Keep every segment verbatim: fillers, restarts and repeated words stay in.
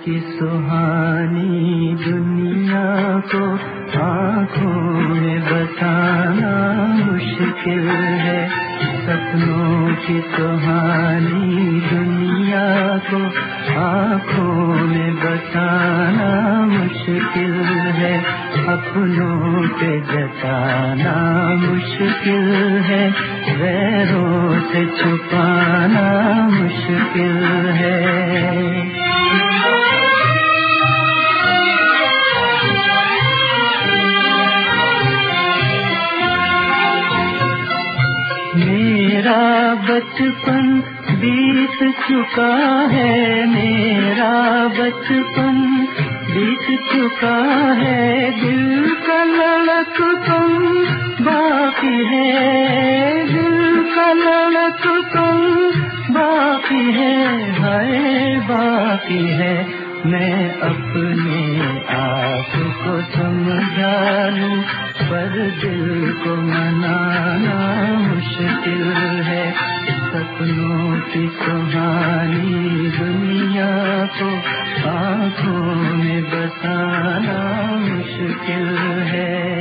की सुहानी दुनिया को आँखों में बसाना मुश्किल है। सपनों की सुहानी दुनिया को आँखों में बसाना मुश्किल है। अपनों पे जताना मुश्किल है, गैरों से छुपाना मुश्किल है। मेरा बचपन बीत चुका है, मेरा बचपन बीत चुका है। दिल का लड़कपन बाकी है, दिल का लड़कपन बाकी है, हाय बाकी है। मैं अपने आप को समझा लूं पर दिल को मनाना मुश्किल है। सपनों की सुहानी दुनिया को आँखों में बसाना मुश्किल है।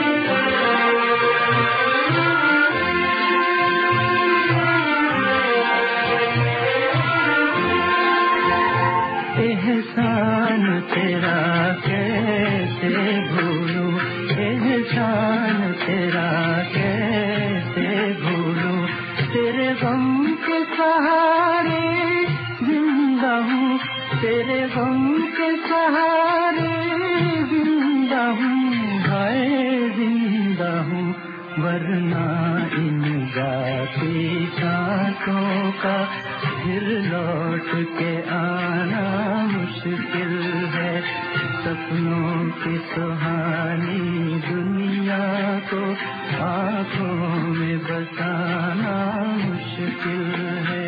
एहसान तेरा कैसे भूलूं, एहसान तेरा कैसे भूलूं। तेरे गम के सहारे जिंदा हूँ, तेरे गम के सहारे जिंदा हूँ, हाय जिंदा हूँ। वरना इन जाती सांसों का फिर लौट के आना मुश्किल है। सपनों की सुहानी दुनिया को आँखों में बसाना मुश्किल है।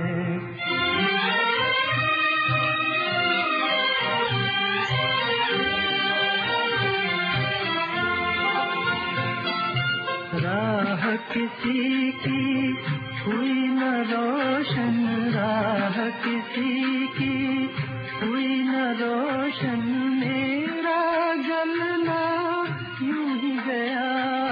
राह किसी की हुई न रोशन, राह किसी की हुई न रोशन। मेरा जलना यूं ही गया,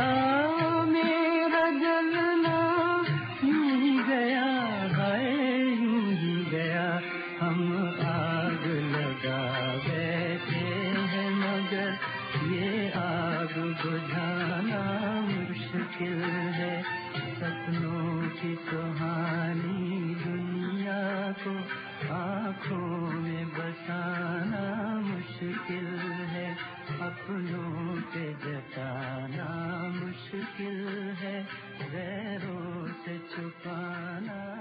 मेरा जलना यूं ही गया, हाय यूं ही गया। हम आग लगा बैठे हैं मगर ये आग बुझाना मुश्किल है। सपनों की सुहानी दुनिया को आँखों में बसाना मुश्किल है। अपनों पे जताना मुश्किल है, गैरों से छुपाना